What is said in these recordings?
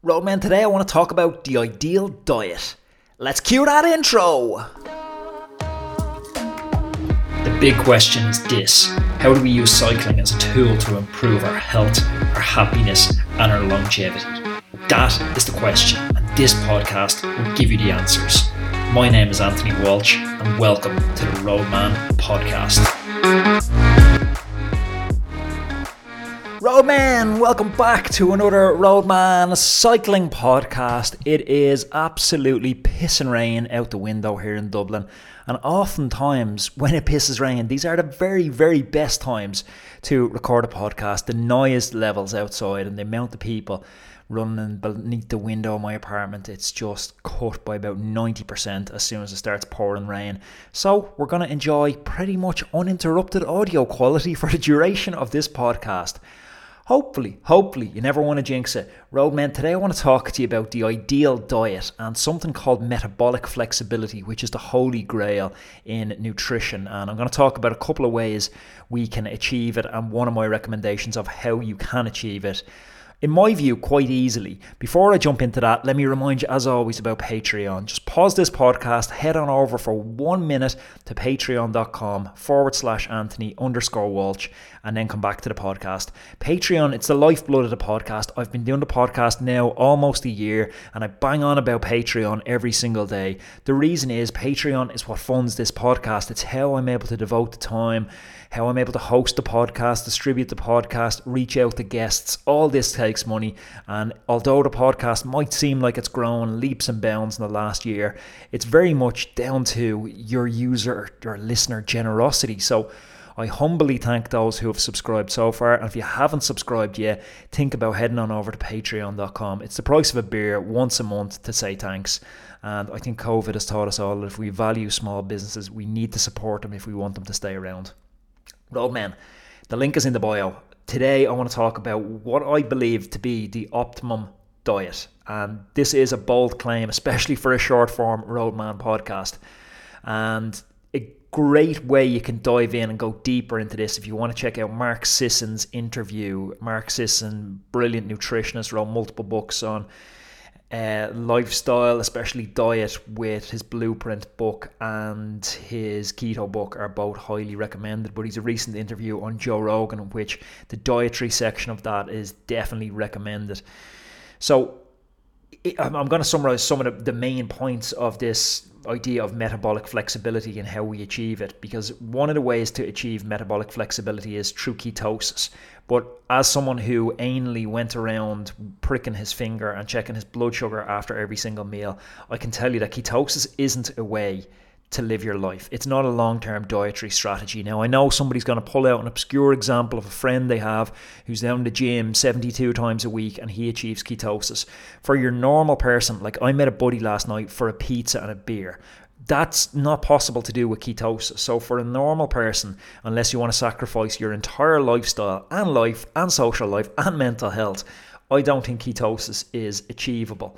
Roadman, today I want to talk about the ideal diet. Let's cue that intro! The big question is this: how do we use cycling as a tool to improve our health, our happiness, and our longevity? That is the question, and this podcast will give you the answers. My name is Anthony Walsh, and welcome to the Roadman Podcast. Roadman, welcome back to another Roadman cycling podcast. It is absolutely pissing rain out the window here in Dublin, and oftentimes when it pisses rain, these are the very, very best times to record a podcast. The noise levels outside and the amount of people running beneath the window of my apartment, it's just cut by about 90% as soon as it starts pouring rain. So we're going to enjoy pretty much uninterrupted audio quality for the duration of this podcast. Hopefully, you never want to jinx it. Roadman, today I want to talk to you about the ideal diet and something called metabolic flexibility, which is the holy grail in nutrition. And I'm going to talk about a couple of ways we can achieve it and one of my recommendations of how you can achieve it, in my view, quite easily. Before I jump into that, let me remind you, as always, about Patreon. Just pause this podcast, head on over for 1 minute to patreon.com/Anthony_Walsh, and then come back to the podcast. Patreon, it's the lifeblood of the podcast. I've been doing the podcast now almost a year, and I bang on about Patreon every single day. The reason is Patreon is what funds this podcast. It's how I'm able to devote the time, how I'm able to host the podcast, distribute the podcast, reach out to guests. All this takes money, and although the podcast might seem like it's grown leaps and bounds in the last year, it's very much down to your user or listener generosity. So I humbly thank those who have subscribed so far, and if you haven't subscribed yet, think about heading on over to patreon.com. It's the price of a beer once a month to say thanks. And I think COVID has taught us all that if we value small businesses, we need to support them if we want them to stay around. Roadman, the link is in the bio. Today I want to talk about what I believe to be the optimum diet. And this is a bold claim, especially for a short form Roadman podcast. And a great way you can dive in and go deeper into this if you want to check out Mark Sisson's interview. Mark Sisson, brilliant nutritionist, wrote multiple books on lifestyle, especially diet, with his Blueprint book and his keto book are both highly recommended. But he's a recent interview on Joe Rogan, in which the dietary section of that is definitely recommended. So I'm going to summarize some of the main points of this idea of metabolic flexibility and how we achieve it, because one of the ways to achieve metabolic flexibility is through ketosis. But as someone who anally went around pricking his finger and checking his blood sugar after every single meal, I can tell you that ketosis isn't a way to live your life. It's not a long-term dietary strategy. Now, I know somebody's going to pull out an obscure example of a friend they have who's down in the gym 72 times a week and he achieves ketosis. For your normal person, like I met a buddy last night for a pizza and a beer. That's not possible to do with ketosis. So for a normal person, unless you want to sacrifice your entire lifestyle and life and social life and mental health, I don't think ketosis is achievable.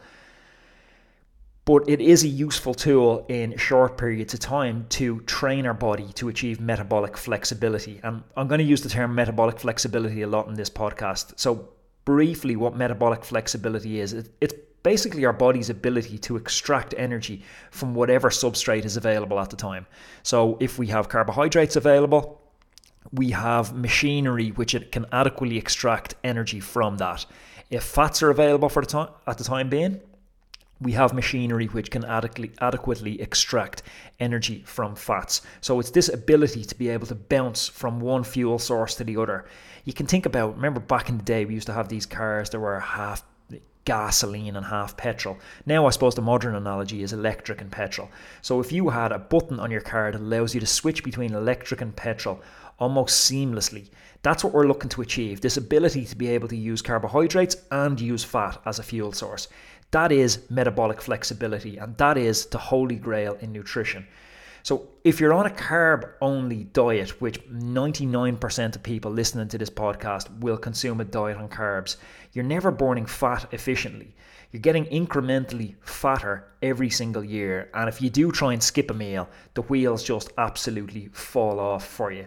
But it is a useful tool in short periods of time to train our body to achieve metabolic flexibility. And I'm going to use the term metabolic flexibility a lot in this podcast. So briefly, what metabolic flexibility is, it's basically our body's ability to extract energy from whatever substrate is available at the time. So if we have carbohydrates available, we have machinery which it can adequately extract energy from that. If fats are available at the time being, we have machinery which can adequately extract energy from fats. So it's this ability to be able to bounce from one fuel source to the other. You can think about, remember back in the day, we used to have these cars that were half gasoline and half petrol. Now I suppose the modern analogy is electric and petrol. So if you had a button on your car that allows you to switch between electric and petrol almost seamlessly, that's what we're looking to achieve, this ability to be able to use carbohydrates and use fat as a fuel source. That is metabolic flexibility, and that is the holy grail in nutrition. So if you're on a carb-only diet, which 99% of people listening to this podcast will consume a diet on carbs, you're never burning fat efficiently. You're getting incrementally fatter every single year. And if you do try and skip a meal, the wheels just absolutely fall off for you.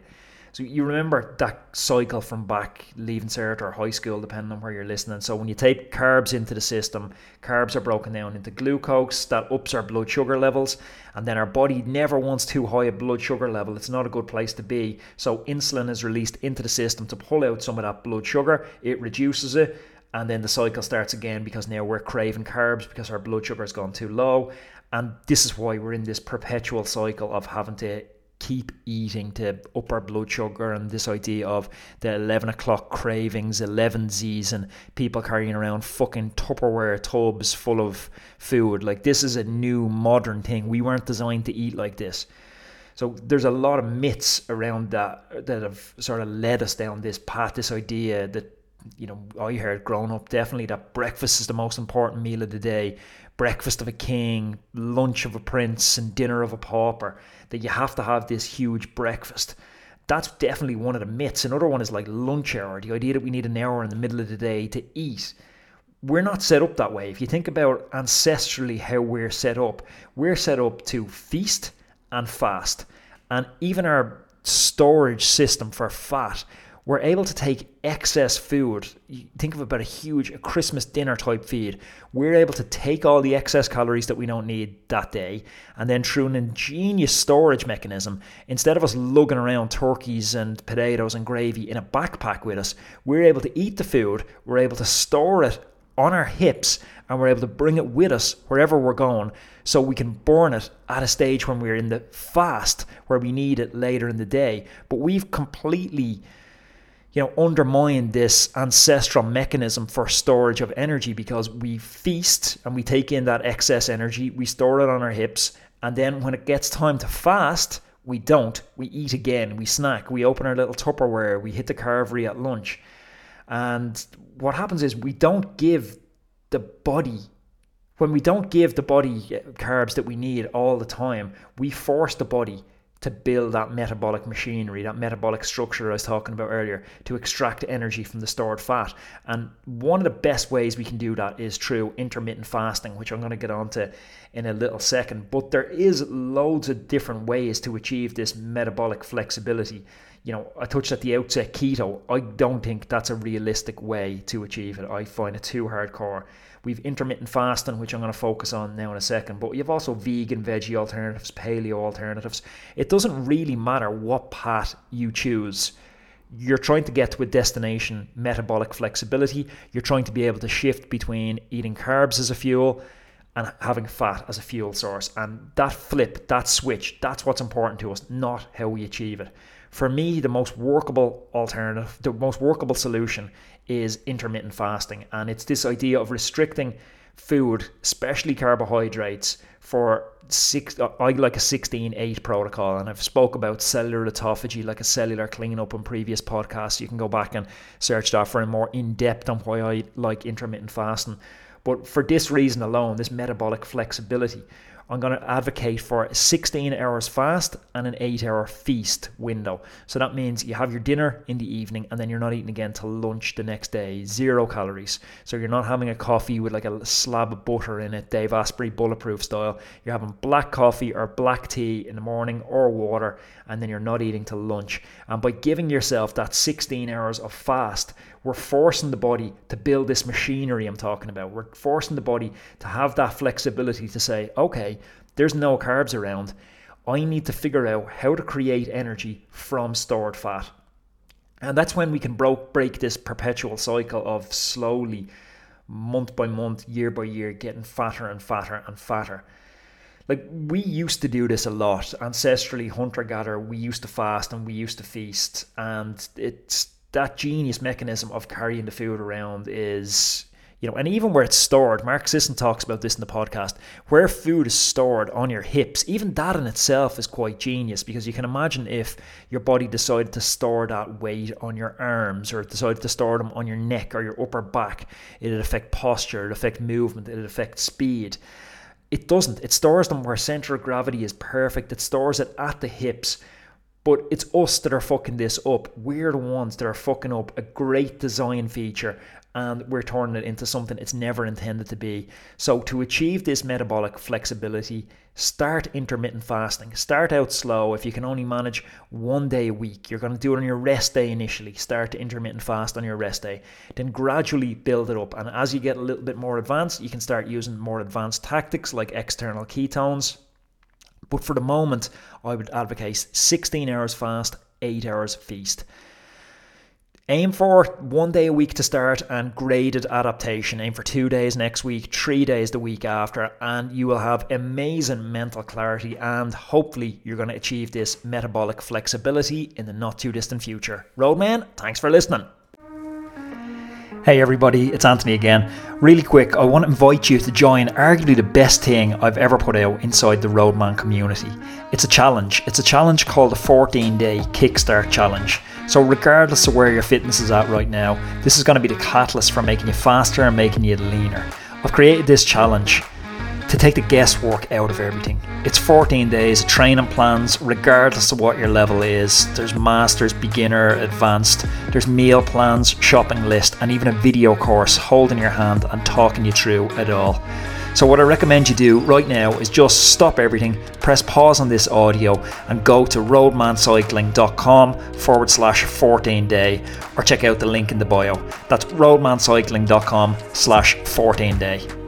So you remember that cycle from back leaving cert or high school, depending on where you're listening. So when you take carbs into the system, carbs are broken down into glucose, that ups our blood sugar levels, and then our body never wants too high a blood sugar level. It's not a good place to be. So insulin is released into the system to pull out some of that blood sugar. It reduces it, and then the cycle starts again because now we're craving carbs because our blood sugar has gone too low. And this is why we're in this perpetual cycle of having to keep eating to up our blood sugar, and this idea of the 11 o'clock cravings, 11Zs, and people carrying around fucking Tupperware tubs full of food. Like, this is a new modern thing. We weren't designed to eat like this. So there's a lot of myths around that have sort of led us down this path, this idea that, you know, I heard growing up definitely that breakfast is the most important meal of the day. Breakfast of a king, lunch of a prince, and dinner of a pauper, that you have to have this huge breakfast. That's definitely one of the myths. Another one is like lunch hour, the idea that we need an hour in the middle of the day to eat. We're not set up that way. If you think about ancestrally how we're set up to feast and fast. And even our storage system for fat, we're able to take excess food. You think of about a Christmas dinner type feed. We're able to take all the excess calories that we don't need that day, and then through an ingenious storage mechanism, instead of us lugging around turkeys and potatoes and gravy in a backpack with us, we're able to eat the food, we're able to store it on our hips, and we're able to bring it with us wherever we're going, so we can burn it at a stage when we're in the fast, where we need it later in the day. But we've completely undermine this ancestral mechanism for storage of energy, because we feast and we take in that excess energy, we store it on our hips, and then when it gets time to fast, we don't. We eat again, we snack, we open our little Tupperware, we hit the carvery at lunch. And what happens is when we don't give the body carbs that we need all the time, we force the body to build that metabolic machinery, that metabolic structure I was talking about earlier, to extract energy from the stored fat. And one of the best ways we can do that is through intermittent fasting, which I'm going to get onto in a little second. But there is loads of different ways to achieve this metabolic flexibility. I touched at the outset keto. I don't think that's a realistic way to achieve it. I find it too hardcore. We've intermittent fasting, which I'm going to focus on now in a second, but you've also vegan, veggie alternatives, paleo alternatives. It doesn't really matter what path you choose. You're trying to get to a destination, metabolic flexibility. You're trying to be able to shift between eating carbs as a fuel and having fat as a fuel source. And that flip, that switch, that's what's important to us, not how we achieve it. For me, the most workable alternative, the most workable solution is intermittent fasting. And it's this idea of restricting food, especially carbohydrates, for I like a 16-8 protocol. And I've spoke about cellular autophagy, like a cellular cleanup, in previous podcasts. You can go back and search that for a more in-depth on why I like intermittent fasting. But for this reason alone, this metabolic flexibility, I'm going to advocate for 16 hours fast and an 8-hour feast window. So that means you have your dinner in the evening and then you're not eating again till lunch the next day. 0 calories. So you're not having a coffee with like a slab of butter in it, Dave Asprey bulletproof style. You're having black coffee or black tea in the morning, or water, and then you're not eating till lunch. And by giving yourself that 16 hours of fast, we're forcing the body to build this machinery I'm talking about. We're forcing the body to have that flexibility to say, okay, there's no carbs around. I need to figure out how to create energy from stored fat. And that's when we can break this perpetual cycle of slowly, month by month, year by year, getting fatter and fatter and fatter. Like, we used to do this a lot. Ancestrally, hunter-gatherer, we used to fast and we used to feast. And it's that genius mechanism of carrying the food around is, and even where it's stored, Mark Sisson talks about this in the podcast, where food is stored on your hips, even that in itself is quite genius, because you can imagine if your body decided to store that weight on your arms, or decided to store them on your neck or your upper back, it'd affect posture, it'd affect movement, it'd affect speed. It doesn't. It stores them where center of gravity is perfect. It stores it at the hips. But it's us that are fucking this up. We're the ones that are fucking up a great design feature and we're turning it into something it's never intended to be. So to achieve this metabolic flexibility, start intermittent fasting. Start out slow. If you can only manage 1 day a week, you're going to do it on your rest day initially. Start to intermittent fast on your rest day. Then gradually build it up. And as you get a little bit more advanced, you can start using more advanced tactics like external ketones. But for the moment, I would advocate 16 hours fast, 8 hours feast. Aim for 1 day a week to start and graded adaptation. Aim for 2 days next week, 3 days the week after, and you will have amazing mental clarity, and hopefully you're going to achieve this metabolic flexibility in the not too distant future. Roadman, thanks for listening. Hey everybody, it's Anthony again. Really quick, I want to invite you to join arguably the best thing I've ever put out inside the Roadman community. It's a challenge. It's a challenge called the 14-day Kickstart Challenge. So regardless of where your fitness is at right now, this is going to be the catalyst for making you faster and making you leaner. I've created this challenge to take the guesswork out of everything. It's 14 days of training plans regardless of what your level is. There's masters, beginner, advanced. There's meal plans, shopping list, and even a video course holding your hand and talking you through it all. So what I recommend you do right now is just stop everything, press pause on this audio and go to roadmancycling.com/14day or check out the link in the bio. That's roadmancycling.com/14day.